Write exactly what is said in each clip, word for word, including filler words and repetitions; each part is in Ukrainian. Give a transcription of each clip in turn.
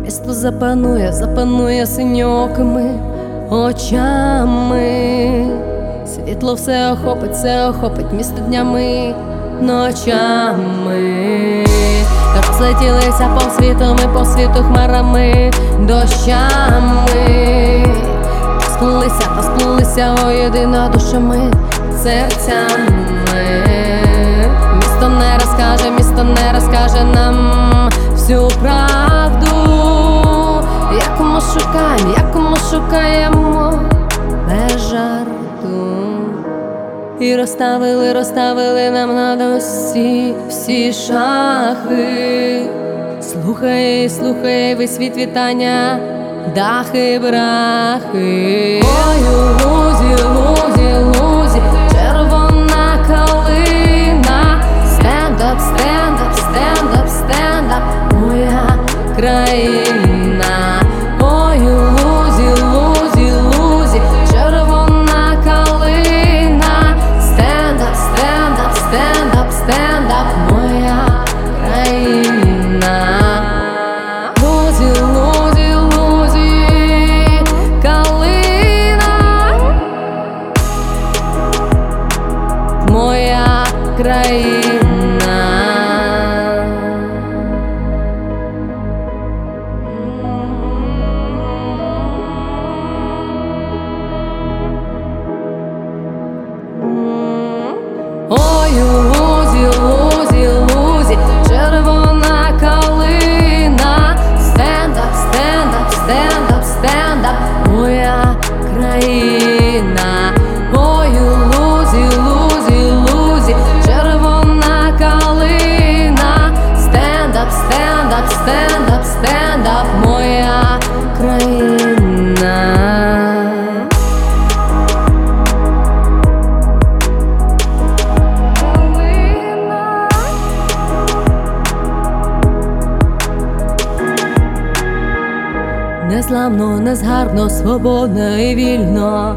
місто запанує, запанує синьокими очами. Світло все охопить, все охопить місто днями, ночами. Розлетілися по світу ми, по світу хмарами, дощами. Розплилися, розплилися воєдино душами, серцями. Місто не розкаже, місто не розкаже нам всю правду, яку ми шукаємо, яку ми шукаємо без жарту. І розставили, розставили нам на досі всі шахи. Слухай, слухай весь світ вітання, дахи, брахи. Ой, у лузі, лузі, лузі, червона калина. Стендап, стендап, стендап, стендап, моя країна. Ой, у лузі, лузі, лузі, червона калина. Стендап, стендап, стендап, стендап, моя країна. Лузі, лузі, лузі, калина, моя країна. Ой, у лузі, лузі, лузі, червона калина. Стендап, стендап, стендап, стендап, моя країна. Ой, у лузі, лузі, лузі, червона калина. Стендап, стендап, стендап, стендап, моя країна. Незламно, незгарно, свободно і вільно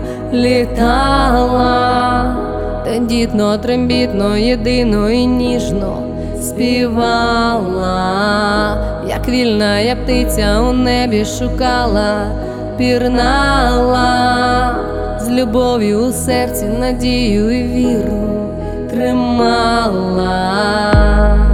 літала, тендітно, трембітно, єдино і ніжно співала, як вільна я птиця у небі шукала, пірнала, з любов'ю у серці надію і віру тримала.